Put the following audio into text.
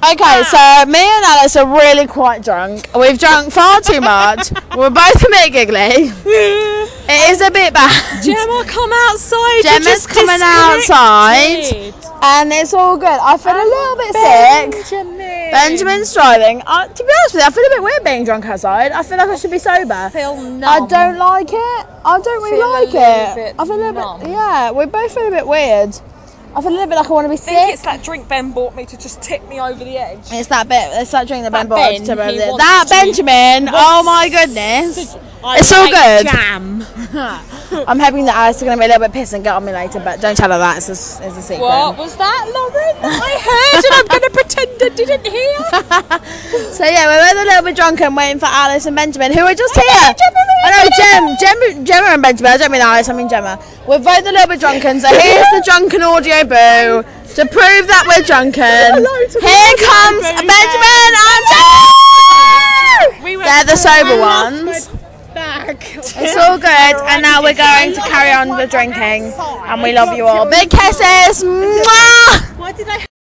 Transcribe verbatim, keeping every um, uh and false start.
Okay, so me and Alice are really quite drunk. We've drunk far too much. We're both a bit giggly. It is a bit bad. Gemma, come outside. Gemma's coming outside. And it's all good. I feel a little bit Benjamin. sick. Benjamin's driving. Uh, to be honest with you, I feel a bit weird being drunk outside. I feel like I should be sober. I feel numb. I don't like it. I don't really feel like a little it. bit I feel a little numb. bit. Yeah, we both feel a bit weird. I feel a little bit like I want to be I think sick. it's that drink Ben bought me to just tip me over the edge. It's that bit. It's that drink that Ben That bought Ben, to over he there. wants That to- Benjamin. Oh my goodness. I It's all like good. Jam. I'm hoping that Alice is going to be a little bit pissed and get on me later, but don't tell her that. It's a, it's a secret. What was that, Lauren? I heard and I'm going to pretend I didn't hear. So yeah, we're both a little bit drunk and waiting for Alice and Benjamin, who are just here. I know, Gem, Gem, Gemma and Benjamin. I don't mean Alice, I mean Gemma. We're both a little bit drunken, so here's the drunken audio boo to prove that we're drunken. Here comes Benjamin and Gemma. We went They're the sober I lost ones. my Bag. It's all good, and now we're going to carry on with drinking, and we love you all. Big kisses. Mwah! Why did I